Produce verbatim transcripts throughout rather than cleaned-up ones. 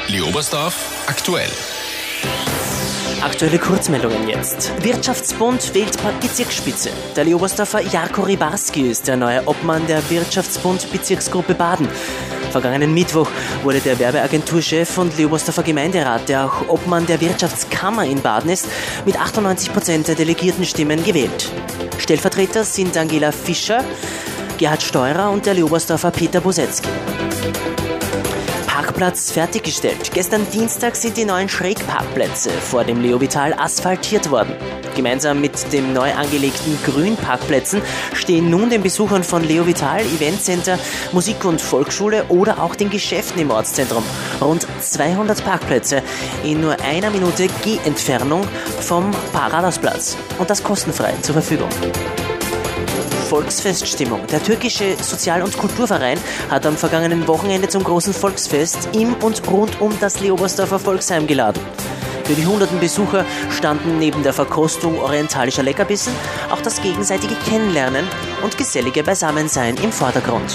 Leobersdorf aktuell. Aktuelle Kurzmeldungen jetzt. Wirtschaftsbund wählt Bezirksspitze. Der Leobersdorfer Jarko Rybarski ist der neue Obmann der Wirtschaftsbund Bezirksgruppe Baden. Vergangenen Mittwoch wurde der Werbeagenturchef und Leobersdorfer Gemeinderat, der auch Obmann der Wirtschaftskammer in Baden ist, mit achtundneunzig Prozent der Delegiertenstimmen gewählt. Stellvertreter sind Angela Fischer, Gerhard Steurer und der Leobersdorfer Peter Bosetzky. Parkplatz fertiggestellt. Gestern Dienstag sind die neuen Schrägparkplätze vor dem Leovital asphaltiert worden. Gemeinsam mit den neu angelegten Grünparkplätzen stehen nun den Besuchern von Leovital, Eventcenter, Musik- und Volksschule oder auch den Geschäften im Ortszentrum rund zweihundert Parkplätze in nur einer Minute Gehentfernung vom Paradausplatz und das kostenfrei zur Verfügung. Volksfeststimmung. Der türkische Sozial- und Kulturverein hat am vergangenen Wochenende zum großen Volksfest im und rund um das Leobersdorfer Volksheim geladen. Für die hunderten Besucher standen neben der Verkostung orientalischer Leckerbissen auch das gegenseitige Kennenlernen und gesellige Beisammensein im Vordergrund.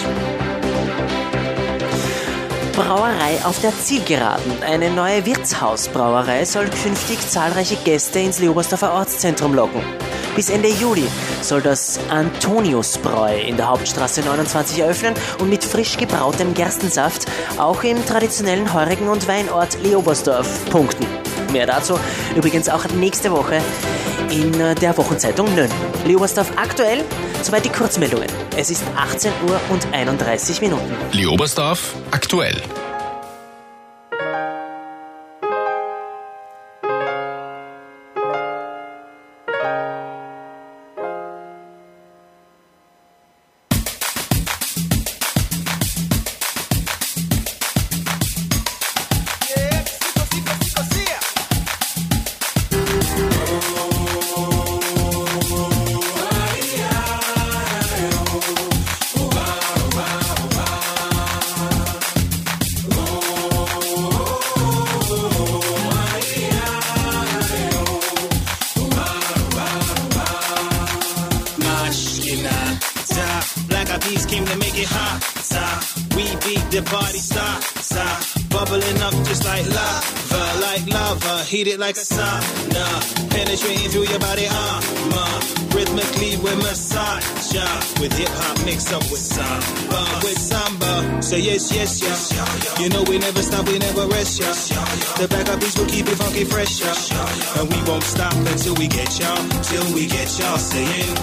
Brauerei auf der Zielgeraden. Eine neue Wirtshausbrauerei soll künftig zahlreiche Gäste ins Leobersdorfer Ortszentrum locken. Bis Ende Juli soll das Antoniusbräu in der Hauptstraße neunundzwanzig eröffnen und mit frisch gebrautem Gerstensaft auch im traditionellen Heurigen- und Weinort Leobersdorf punkten. Mehr dazu übrigens auch nächste Woche in der Wochenzeitung Nönn. Leobersdorf aktuell, soweit die Kurzmeldungen. Es ist achtzehn Uhr und einunddreißig Minuten. Leobersdorf aktuell. Beats came to make it hot, stop. We beat the party, stop, stop. Bubbling up just like lava, like lava, heated like a sauna. Penetrating through your body, armor. Rhythmically we massage, ya. With hip hop mixed up with samba, with samba. Say yes, yes, yes. You know we never stop, we never rest, ya. The backup beats will keep it funky fresh, ya. And we won't stop until we get y'all, till we get y'all saying.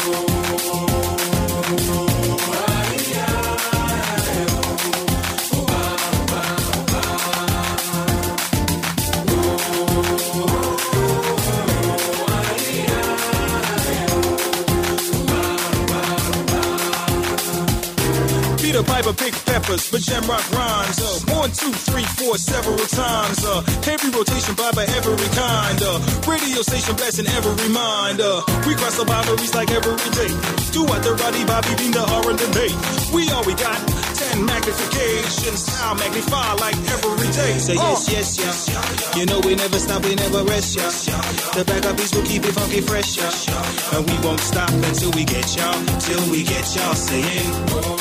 Peter Piper picked peppers for Jamrock rhymes. Uh, one, two, three, four, several times. Uh, heavy rotation by by every kind. Uh, radio station blasting every mind. Uh, we cross the boundaries like every day. Do what the Roddy Bobby beam the R and the day. We all we got. Ten magnifications. How magnify like every day. Say yes, uh. yes, yes. You know we never stop, we never rest, yeah. The backup beats will keep it funky fresh, yeah. And we won't stop until we get y'all, till we get y'all saying.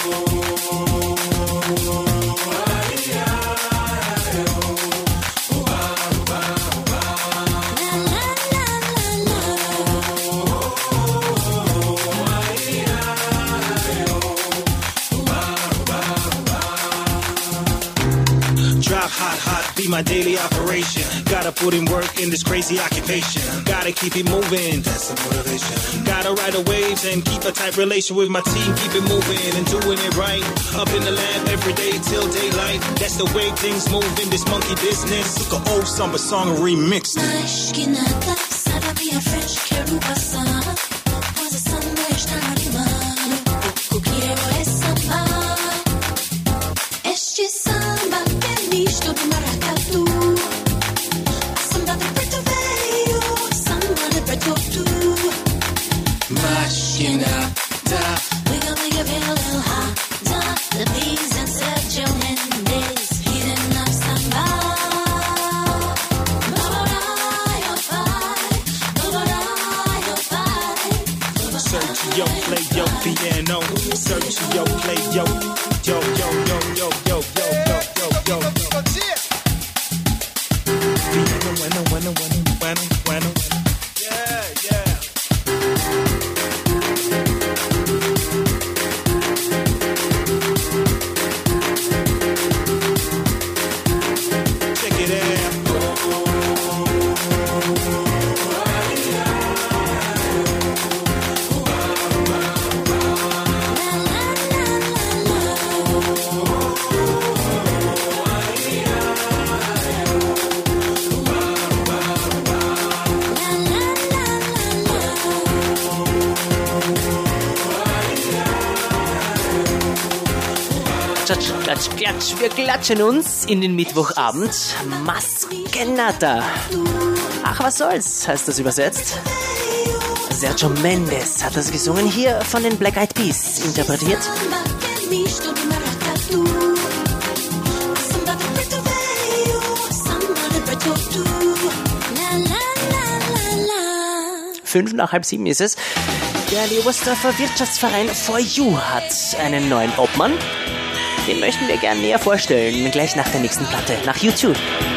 Drop hot, hot, be my daily operation. Gotta put in work in this crazy occupation. Gotta keep it moving, that's the motivation. Gotta ride the waves and keep a tight relation with my team. Keep it moving and doing it right. Up in the lab every day till daylight. That's the way things move in this monkey business. Took an old summer song and remixed it. Bye. klatsch, klatsch, wir klatschen uns in den Mittwochabend. Maskenata. Ach, was soll's, heißt das übersetzt. Sergio Mendes hat das gesungen, hier von den Black Eyed Peas interpretiert. Fünf nach halb sieben ist es. Der Leobersdorfer Wirtschaftsverein For You hat einen neuen Obmann. Den möchten wir gerne näher vorstellen, gleich nach der nächsten Platte, nach YouTube.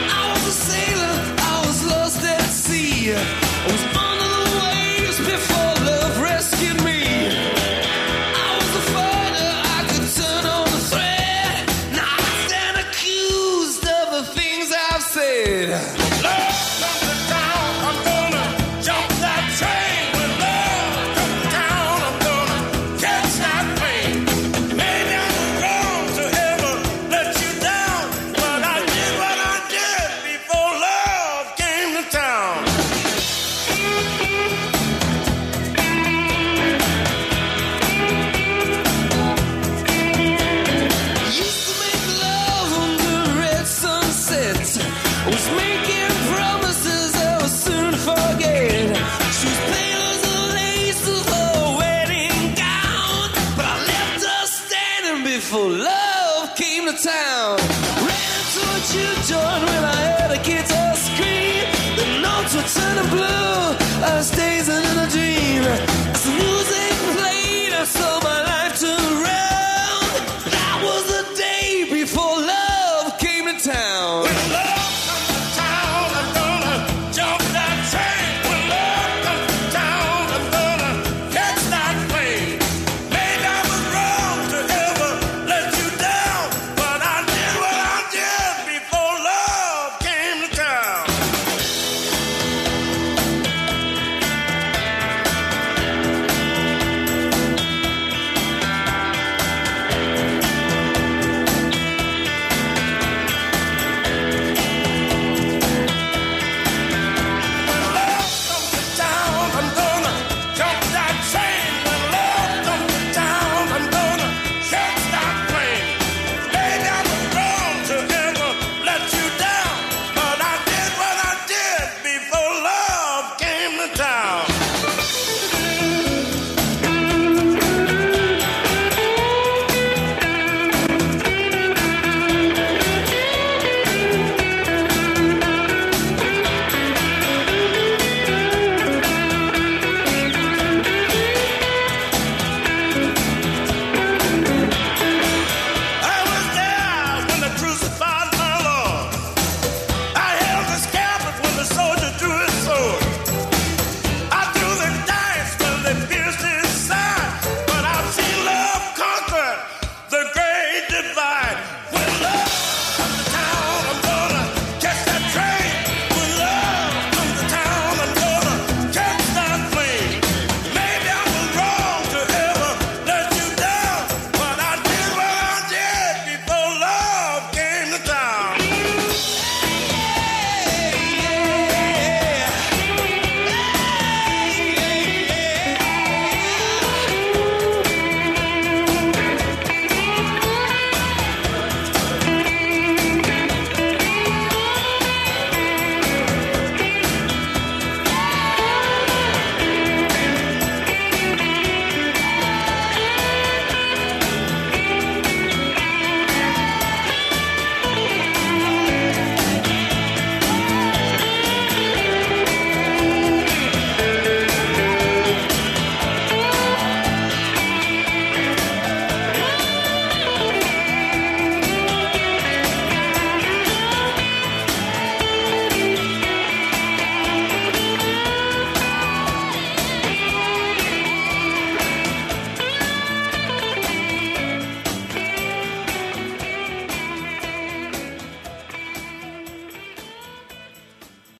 Before love came to town, ran towards you, John, when I heard a guitar scream. The notes were turning blue, I was dazing in a dream. As the music played, I saw